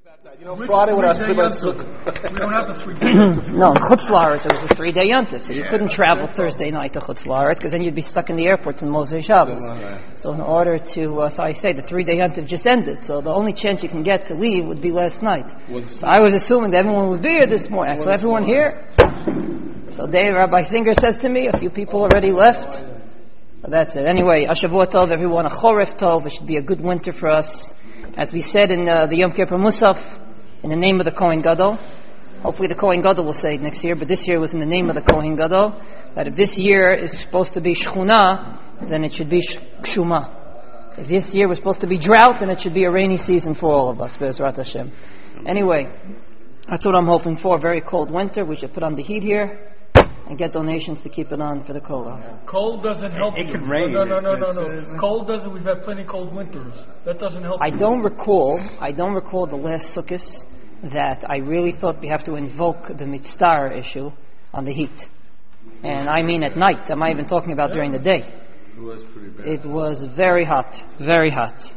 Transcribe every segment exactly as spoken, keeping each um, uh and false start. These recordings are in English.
You know, Friday would ask about Sukkah. We don't have the three days. No, in Chutz La'aretz it was a three-day yontif, so you couldn't travel Thursday night to Chutz La'aretz because then you'd be stuck in the airport in Moshe Shabbos. So in order to, uh, so I say, the three-day yontif just ended, so the only chance you can get to leave would be last night. So I was assuming that everyone would be here this morning. I saw everyone here. So Dave, Rabbi Singer says to me, a few people already left. But that's it. Anyway, Ashavua Tov, everyone, a Choref Tov. It should be a good winter for us. As we said in uh, the Yom Kippur Musaf, in the name of the Kohen Gadol. Hopefully the Kohen Gadol will say it next year, but this year was in the name of the Kohen Gadol, that if this year is supposed to be Shchuna, then it should be Shuma. If this year was supposed to be drought, then it should be a rainy season for all of us, Be'ezrat Hashem. Anyway, that's what I'm hoping for. Very cold winter. We should put on the heat here and get donations to keep it on for the Kola. Cold doesn't help It you. could rain. No, no, no, no, It's- no. it's- no. Cold doesn't. We've had plenty cold winters. That doesn't help I you. don't recall, I don't recall the last Sukkot that I really thought we have to invoke the mitzvah issue on the heat. And I mean at night. I'm not even talking about during the day. It was pretty bad. It was very hot, very hot.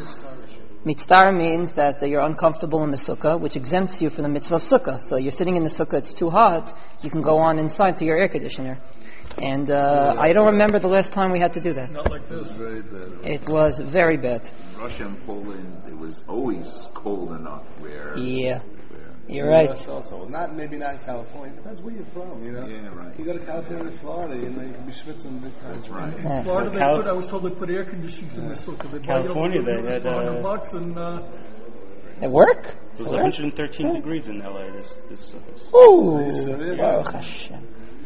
Mitzvah means that uh, you're uncomfortable in the sukkah, which exempts you from the mitzvah of sukkah. So you're sitting in the sukkah, it's too hot, you can go on inside to your air conditioner. And uh, I don't remember the last time we had to do that. Not like this. Very bad. It was very bad. Russia and Poland, it was always cold enough where... Yeah, where you're right. Yes, also. Not, maybe not in California. Depends where you're from, you know? Yeah, right. You go to California or Florida, you know, you can be schwitzing big time. That's right. Yeah. Florida, they Cal- put, I was told they put air conditioners in the sukkah. They buy you California, little they units had, for one hundred uh, bucks and uh, It work? It was one hundred thirteen degrees in L A this this uh, Ooh, Baruch Hashem.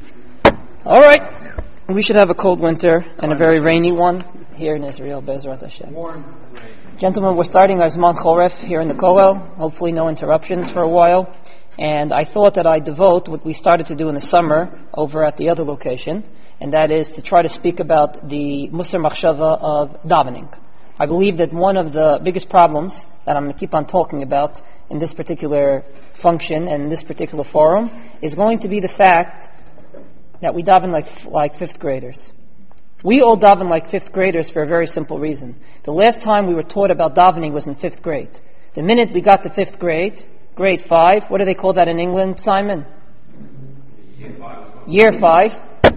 All right, we should have a cold winter and a very rainy one here in Israel, Be'ezrat Hashem. Gentlemen, we're starting our Zman Choref here in the Kollel. Hopefully no interruptions for a while. And I thought that I'd devote what we started to do in the summer over at the other location, and that is to try to speak about the Musar Machshava of davening. I believe that one of the biggest problems that I'm going to keep on talking about in this particular function and in this particular forum is going to be the fact that we daven like like fifth graders. We all daven like fifth graders for a very simple reason. The last time we were taught about davening was in fifth grade. The minute we got to fifth grade, grade five, what do they call that in England, Simon? Year five. Year five.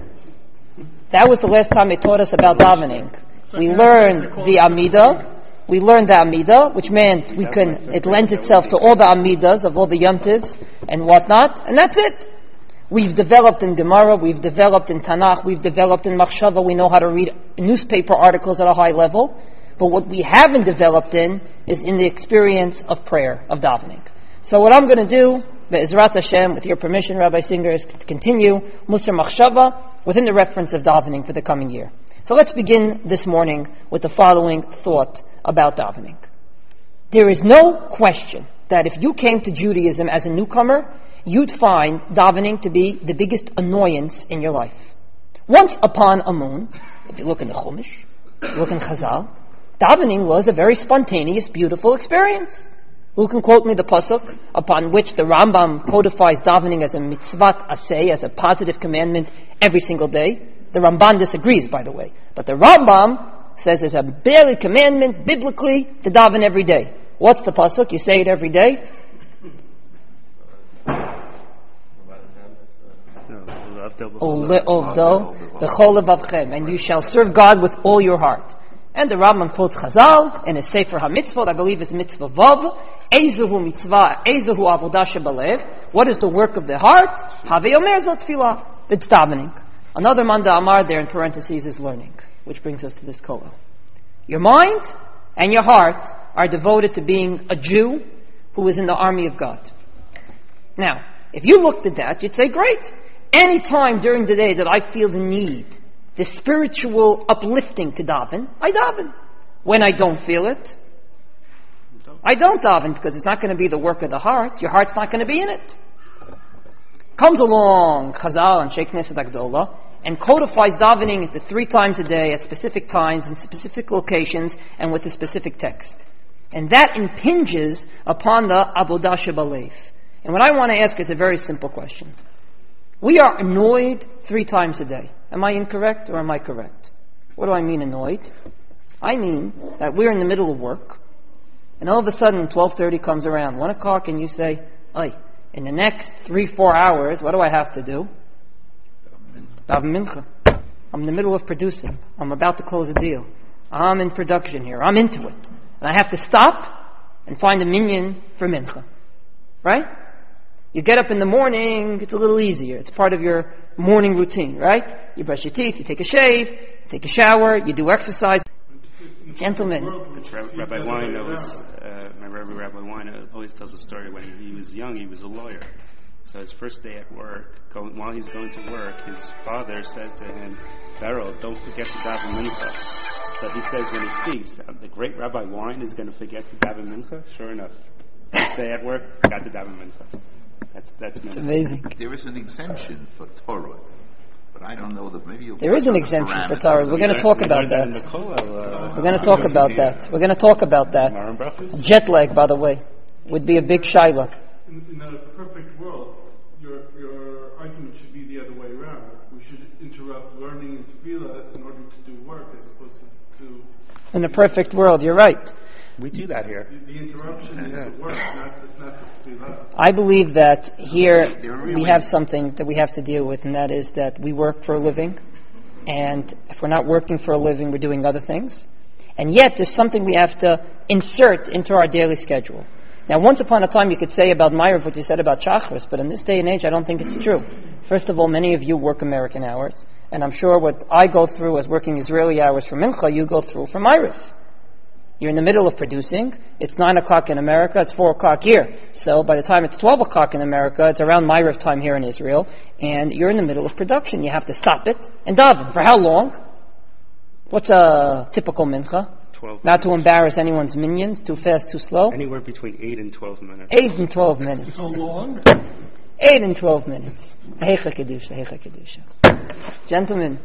That was the last time they taught us about davening. We learned the Amida. We learned the Amida, which meant we can, it lends itself to all the Amidas of all the Yontivs and whatnot, and that's it. We've developed in Gemara, we've developed in Tanakh, we've developed in Machshava, we know how to read newspaper articles at a high level, but what we haven't developed in is in the experience of prayer, of davening. So what I'm going to do, Be'ezrat Hashem, with your permission, Rabbi Singer, is to continue Musar Machshava within the reference of davening for the coming year. So let's begin this morning with the following thought about davening. There is no question that if you came to Judaism as a newcomer, you'd find davening to be the biggest annoyance in your life. Once upon a moon, if you look in the Chumash, if you look in Chazal, davening was a very spontaneous, beautiful experience. Who can quote me the pasuk upon which the Rambam codifies davening as a mitzvat aseh, as a positive commandment every single day? The Ramban disagrees, by the way. But the Rambam says it's a daily commandment, biblically, to daven every day. What's the pasuk? You say it every day. Ule'ovdo b'chol levavchem, and you shall serve God with all your heart. And the Rambam quotes Chazal in his Sefer HaMitzvot, I believe it's Mitzvah Vav, Eizehu mitzvah, Eizehu avodah shebalev. What is the work of the heart? Havei omer zot tefillah. It's davening. Another Manda Amar there in parentheses is learning, which brings us to this kola. Your mind and your heart are devoted to being a Jew who is in the army of God. Now, if you looked at that, you'd say, great. Any time during the day that I feel the need, the spiritual uplifting to daven, I daven. When I don't feel it, I don't daven, because it's not going to be the work of the heart. Your heart's not going to be in it. Comes along Chazal and Sheikh Knesset Agdola and codifies davening at the three times a day at specific times in specific locations and with a specific text. And that impinges upon the Avodah Shebalev. And what I want to ask is a very simple question. We are annoyed three times a day. Am I incorrect or am I correct? What do I mean annoyed? I mean that we're in the middle of work. And all of a sudden, twelve thirty comes around, one o'clock, and you say, "Oy, in the next three, four hours, what do I have to do? Daven mincha. I'm in the middle of producing. I'm about to close a deal. I'm in production here. I'm into it. And I have to stop and find a minyan for mincha." Right? You get up in the morning, it's a little easier. It's part of your morning routine, right? You brush your teeth, you take a shave, you take a shower, you do exercise. Gentlemen. It's Rabbi Wein. That was uh, my Rabbi Rabbi Wein always tells a story. When he was young, he was a lawyer. So his first day at work, going, while he's going to work, his father says to him, "Beryl, don't forget to daven mincha." So he says when he speaks, the great Rabbi Wein is going to forget to daven mincha. Sure enough, first day at work, got to daven mincha. That's that's It's amazing. There is an exemption for Torah, but I don't know that maybe you'll There is an exemption for Torah. We're going to talk about that. We're going to talk about that. We're going to talk about that. Jet lag, by the way, would be a big shaila. In, in a perfect world, your your argument should be the other way around. We should interrupt learning and tefillah in order to do work, as opposed to. to In a perfect world, you're right. We do that here. The, the interruption is the work, not the, not the tefillah. I believe that here we have something that we have to deal with, and that is that we work for a living, and if we're not working for a living, we're doing other things. And yet, there's something we have to insert into our daily schedule. Now, once upon a time, you could say about Ma'ariv what you said about Shachris, but in this day and age, I don't think it's true. First of all, many of you work American hours, and I'm sure what I go through as working Israeli hours for Mincha, you go through for Ma'ariv. You're in the middle of producing. It's nine o'clock in America. It's four o'clock here. So by the time it's twelve o'clock in America, it's around Ma'ariv time here in Israel, and you're in the middle of production. You have to stop it and daven. For how long? What's a typical mincha? twelve Not to embarrass anyone's minions. Too fast, too slow. Anywhere between eight and twelve minutes. Eight and twelve minutes. So long? Eight and twelve minutes. Heicha kedusha, heicha kedusha. Gentlemen,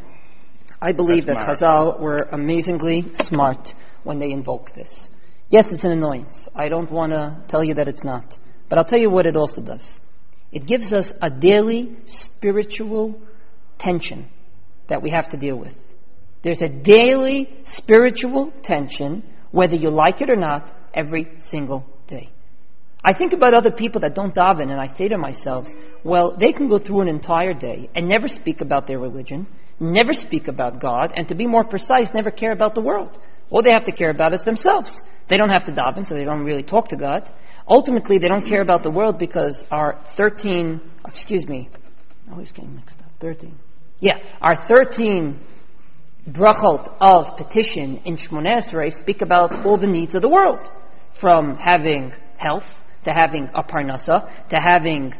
I believe That's that smart. Chazal were amazingly smart when they invoke this. Yes, it's an annoyance. I don't want to tell you that it's not. But I'll tell you what it also does. It gives us a daily spiritual tension that we have to deal with. There's a daily spiritual tension, whether you like it or not, every single day. I think about other people that don't daven, and I say to myself, well, they can go through an entire day and never speak about their religion, never speak about God, and to be more precise, never care about the world. All they have to care about is themselves. They don't have to daven, so they don't really talk to God. Ultimately, they don't care about the world because our thirteen, excuse me, I always getting mixed up, thirteen. Yeah, our thirteen brachot of petition in Shmoneh Esrei speak about all the needs of the world. From having health, to having a parnasa, to having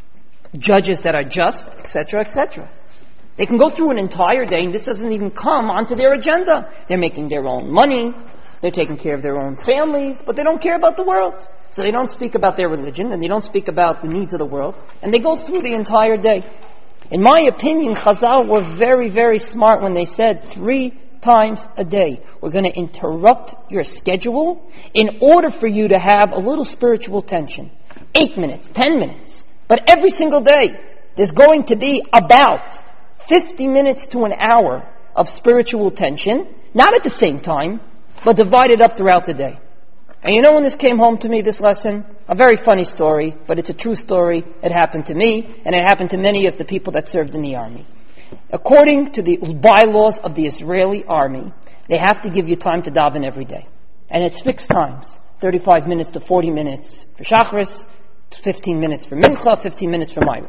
judges that are just, et cetera, et cetera. They can go through an entire day and this doesn't even come onto their agenda. They're making their own money, they're taking care of their own families, but they don't care about the world. So they don't speak about their religion and they don't speak about the needs of the world, and they go through the entire day. In my opinion, Chazal were very, very smart when they said three times a day, we're going to interrupt your schedule in order for you to have a little spiritual tension. Eight minutes, ten minutes. But every single day, there's going to be about fifty minutes to an hour of spiritual tension, not at the same time, but divided up throughout the day. And you know when this came home to me, this lesson? A very funny story, but it's a true story. It happened to me, and it happened to many of the people that served in the army. According to the bylaws of the Israeli army, they have to give you time to daven every day. And it's fixed times, thirty-five minutes to forty minutes for Shachris, fifteen minutes for Mincha, fifteen minutes for Ma'ariv.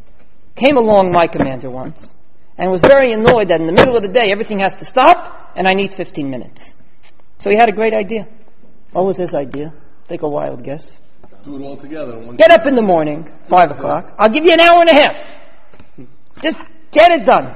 Came along my commander once, and was very annoyed that in the middle of the day everything has to stop, and I need fifteen minutes. So he had a great idea. What was his idea? Take a wild guess. Do it all together. in One Get up in the morning, five o'clock. I'll give you an hour and a half. Just get it done.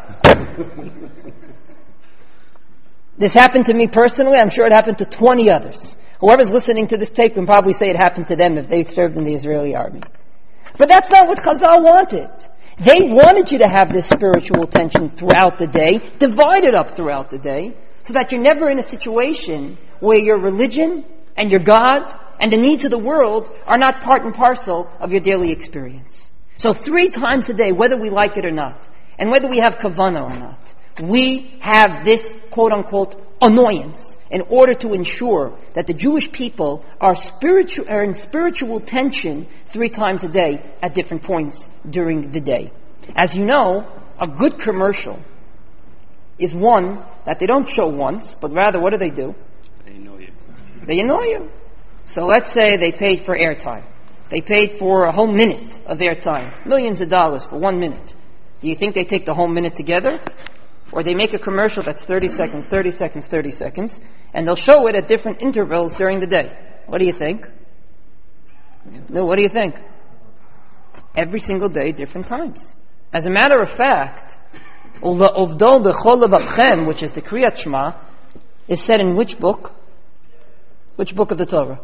This happened to me personally. I'm sure it happened to twenty others. Whoever's listening to this tape can probably say it happened to them if they served in the Israeli army. But that's not what Chazal wanted. They wanted you to have this spiritual tension throughout the day, divided up throughout the day, so that you're never in a situation where your religion and your God and the needs of the world are not part and parcel of your daily experience. So three times a day, whether we like it or not, and whether we have kavanah or not, we have this quote-unquote annoyance in order to ensure that the Jewish people are spiritual, are in spiritual tension three times a day at different points during the day. As you know, a good commercial is one that they don't show once, but rather what do they do? They annoy you. They annoy you. So let's say they paid for airtime. They paid for a whole minute of airtime. Millions of dollars for one minute. Do you think they take the whole minute together? Or they make a commercial that's thirty seconds, thirty seconds, thirty seconds, and they'll show it at different intervals during the day. What do you think? No, what do you think? Every single day, different times. As a matter of fact, Uvdo b'chol levavchem, which is the Kriyat Shema, is said in which book? Which book of the Torah?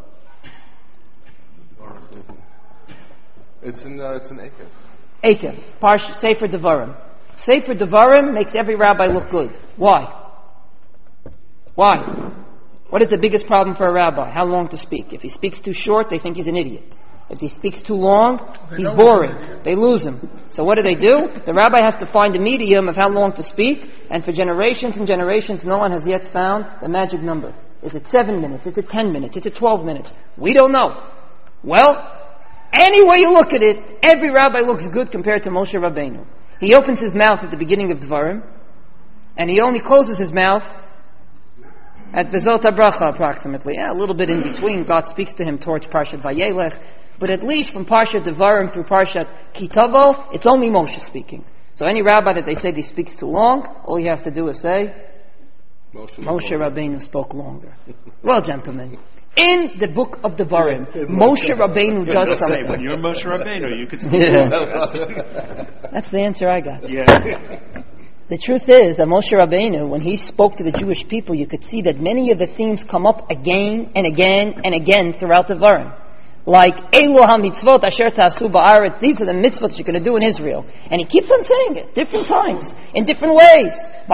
It's in uh, it's in Ekev. Ekev, Parsh, Sefer Devarim. Sefer Devarim makes every rabbi look good. Why? Why? What is the biggest problem for a rabbi? How long to speak? If he speaks too short, they think he's an idiot. If he speaks too long, he's boring. They lose him. So what do they do? The rabbi has to find a medium of how long to speak, and for generations and generations, no one has yet found the magic number. Is it seven minutes? Is it ten minutes? Is it twelve minutes? We don't know. Well, any way you look at it, every rabbi looks good compared to Moshe Rabbeinu. He opens his mouth at the beginning of Dvarim, and he only closes his mouth at Vezot HaBracha approximately. Yeah, a little bit in between. God speaks to him towards Parshat Vayelech. But at least from Parshat Devarim through Parshat Kitavo, it's only Moshe speaking. So any rabbi that they say he speaks too long, all he has to do is say, Moshe, Moshe Rabbeinu spoke longer. Well, gentlemen, in the book of Devarim, Moshe Rabbeinu does Say, something. when you're Moshe Rabbeinu, you could speak. Yeah. That's the answer I got. Yeah. The truth is that Moshe Rabbeinu, when he spoke to the Jewish people, you could see that many of the themes come up again and again and again throughout Devarim. Like, Elu ha-mitzvot asher ta'asu ba'aretz, these are the mitzvot that you're going to do in Israel. And he keeps on saying it, different times, in different ways.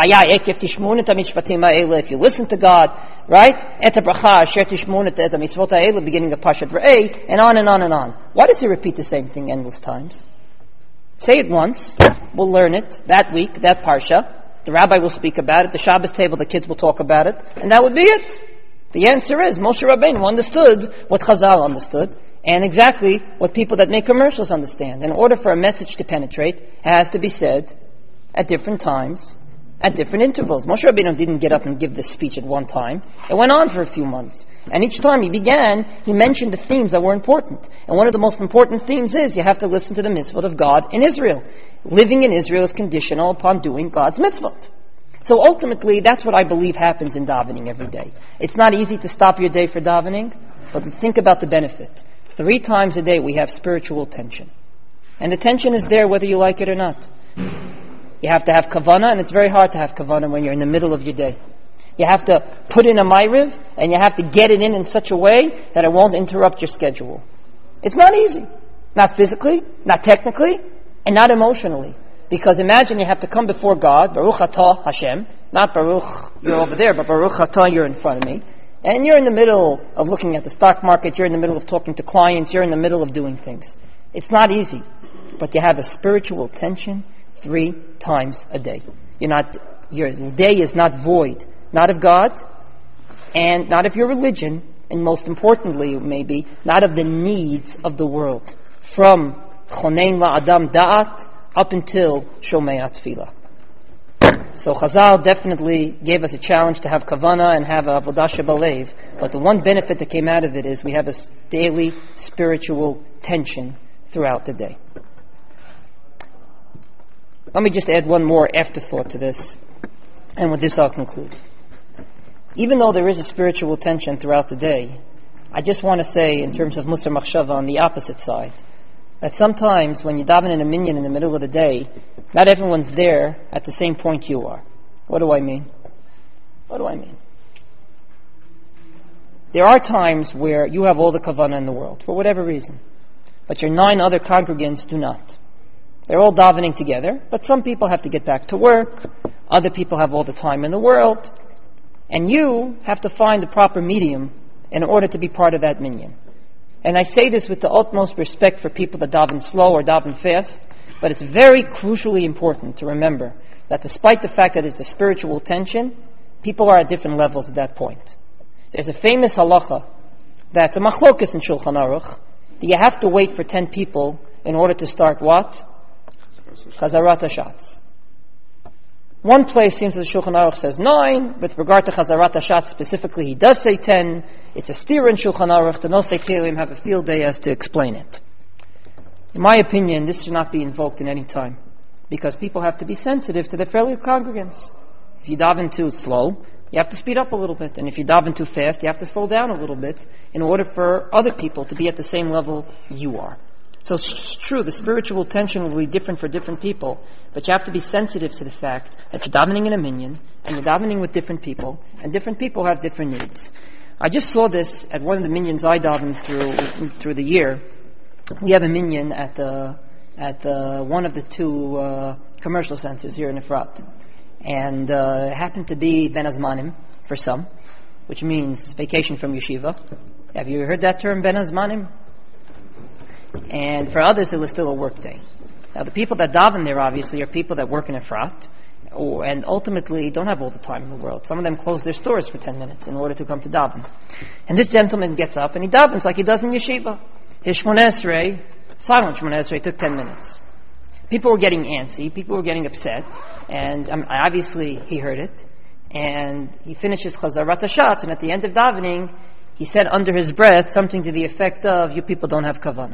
If you listen to God, right? Et ha-bracha asher tishmonet et ha-mitzvot ha'elu, beginning of Parshat Re'eh, and on and on and on. Why does he repeat the same thing endless times? Say it once, we'll learn it, that week, that Parsha. The rabbi will speak about it, the Shabbos table, the kids will talk about it, and that would be it. The answer is Moshe Rabbeinu understood what Chazal understood, and exactly what people that make commercials understand. In order for a message to penetrate, it has to be said at different times, at different intervals. Moshe Rabbeinu didn't get up and give this speech at one time. It went on for a few months. And each time he began, he mentioned the themes that were important. And one of the most important themes is you have to listen to the mitzvot of God in Israel. Living in Israel is conditional upon doing God's mitzvot. So ultimately, that's what I believe happens in davening every day. It's not easy to stop your day for davening, but think about the benefit. Three times a day we have spiritual tension. And the tension is there whether you like it or not. You have to have kavanah, and it's very hard to have kavanah when you're in the middle of your day. You have to put in a ma'ariv, and you have to get it in in such a way that it won't interrupt your schedule. It's not easy. Not physically, not technically, and not emotionally. Because imagine you have to come before God, Baruch Atah Hashem, not Baruch, you're over there, but Baruch Atah, you're in front of me. And you're in the middle of looking at the stock market, you're in the middle of talking to clients, you're in the middle of doing things. It's not easy. But you have a spiritual tension three times a day. You're not, your day is not void, not of God, and not of your religion, and most importantly, maybe, not of the needs of the world. From Chonein La'adam Da'at, up until Shomei Tefillah. So Chazal definitely gave us a challenge to have kavanah and have a avodah shebalev. But the one benefit that came out of it is we have a daily spiritual tension throughout the day. Let me just add one more afterthought to this, and with this I'll conclude. Even though there is a spiritual tension throughout the day, I just want to say, in terms of Musar Machshava, on the opposite side, that sometimes when you daven in a minyan in the middle of the day, not everyone's there at the same point you are. What do I mean? What do I mean? There are times where you have all the kavanah in the world, for whatever reason. But your nine other congregants do not. They're all davening together, but some people have to get back to work, other people have all the time in the world, and you have to find the proper medium in order to be part of that minyan. And I say this with the utmost respect for people that daven slow or daven fast, but it's very crucially important to remember that despite the fact that it's a spiritual tension, People are at different levels at that point. There's a famous halacha that's a machlokas in Shulchan Aruch. You have to wait for ten people in order to start what? Chazarat HaShatz. One place seems that the Shulchan Aruch says nine. With regard to Chazarat HaShatz specifically, he does say ten. It's a steer in Shulchan Aruch. The Nosei Kelim have a field day as to explain it. In my opinion, this should not be invoked in any time, because people have to be sensitive to their fellow congregants. If you daven too slow, you have to speed up a little bit. And if you daven too fast, you have to slow down a little bit in order for other people to be at the same level you are. So it's true, the spiritual tension will be different for different people, but you have to be sensitive to the fact that you're davening in a minyan, and you're davening with different people, and different people have different needs. I just saw this at one of the minyans I davened through through the year. We have a minyan at the at the, one of the two uh, commercial centers here in Efrat. And uh, it happened to be Ben Azmanim for some, which means vacation from yeshiva. Have you heard that term, Ben Azmanim? And for others, it was still a work day. Now, the people that daven there, obviously, are people that work in Efrat, or, and ultimately don't have all the time in the world. Some of them close their stores for ten minutes in order to come to daven. And this gentleman gets up and he davens like he does in yeshiva. His Shmoneh Esrei, silent Shmoneh Esrei, took ten minutes. People were getting antsy, people were getting upset, and um, obviously he heard it. And he finishes Chazarat HaShatz, and at the end of davening, he said under his breath something to the effect of, "You people don't have kavanah."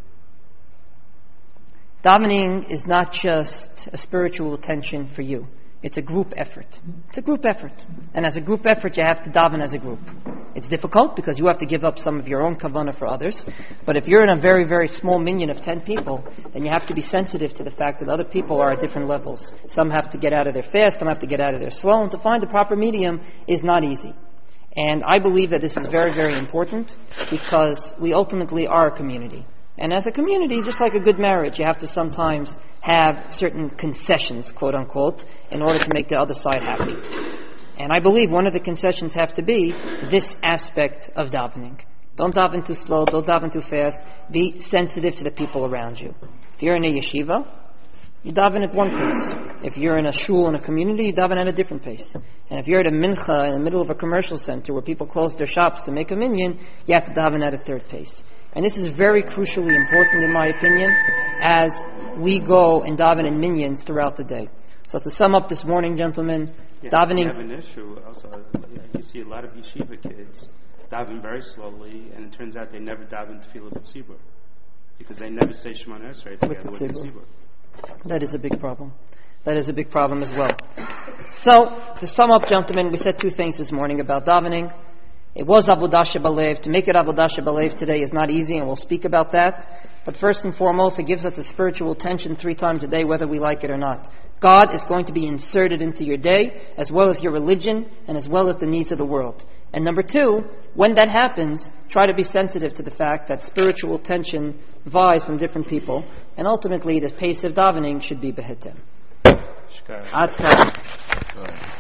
Davening is not just a spiritual attention for you. It's a group effort. It's a group effort. And as a group effort, you have to daven as a group. It's difficult because you have to give up some of your own kavanah for others. But if you're in a very, very small minyan of ten people, then you have to be sensitive to the fact that other people are at different levels. Some have to get out of their fast, some have to get out of their slow, and to find the proper medium is not easy. And I believe that this is very, very important because we ultimately are a community. And as a community, just like a good marriage, you have to sometimes have certain concessions, quote unquote, in order to make the other side happy. And I believe one of the concessions have to be this aspect of davening. Don't daven too slow, don't daven too fast. Be sensitive to the people around you. If you're in a yeshiva, you daven at one pace. If you're in a shul in a community, you daven at a different pace. And if you're at a mincha in the middle of a commercial center where people close their shops to make a minyan, you have to daven at a third pace. And this is very crucially important, in my opinion, as we go and daven in minyans throughout the day. So to sum up this morning, gentlemen, yeah, davening... You have an issue also. You see a lot of yeshiva kids daven very slowly, and it turns out they never daven tefillah b'tzibur, because they never say Shmoneh Esrei together with the tzibur. That is a big problem. That is a big problem as well. So, to sum up, gentlemen, we said two things this morning about davening. It was Avodah Shebalev. To make it Avodah Shebalev today is not easy, and we'll speak about that. But first and foremost, it gives us a spiritual tension three times a day, whether we like it or not. God is going to be inserted into your day, as well as your religion, and as well as the needs of the world. And number two, when that happens, try to be sensitive to the fact that spiritual tension vies from different people, and ultimately the pace of davening should be behetem. Ad